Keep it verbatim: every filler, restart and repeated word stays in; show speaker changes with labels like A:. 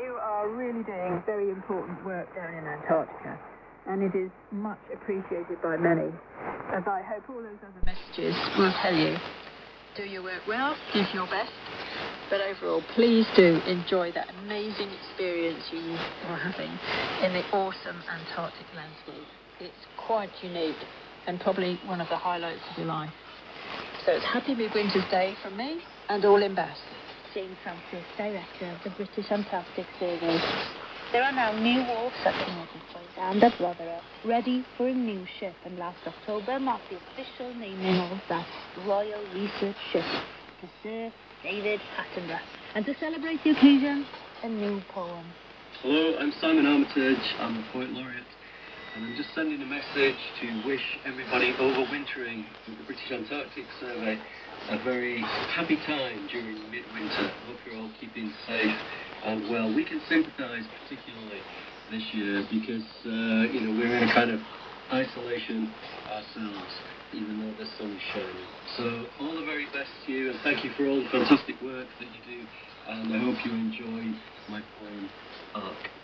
A: You are really doing very important work down in Antarctica, and it is much appreciated by many, as I hope all those other messages will tell you. Do your work well, give your best, but overall, please do enjoy that amazing experience you are having in the awesome Antarctic landscape. It's quite unique and probably one of the highlights of your life. So it's Happy Midwinter's Day from me and all in Bath.
B: Jane Francis, Director of the British Antarctic Survey. There are now new wharfs at Kennedy Point and at Rotherham, ready for a new ship, and last October marked the official naming of that Royal Research Ship, the Sir David Attenborough. And to celebrate the occasion, a new poem.
C: Hello, I'm Simon Armitage, I'm a Poet Laureate, and I'm just sending a message to wish everybody overwintering with the British Antarctic Survey a very happy time during midwinter. I hope you're all keeping safe and well. We can sympathise particularly this year because, uh, you know, we're in a kind of isolation ourselves, even though the sun is shining. So all the very best to you, and thank you for all the fantastic work that you do, and I hope you enjoy my poem, Ark.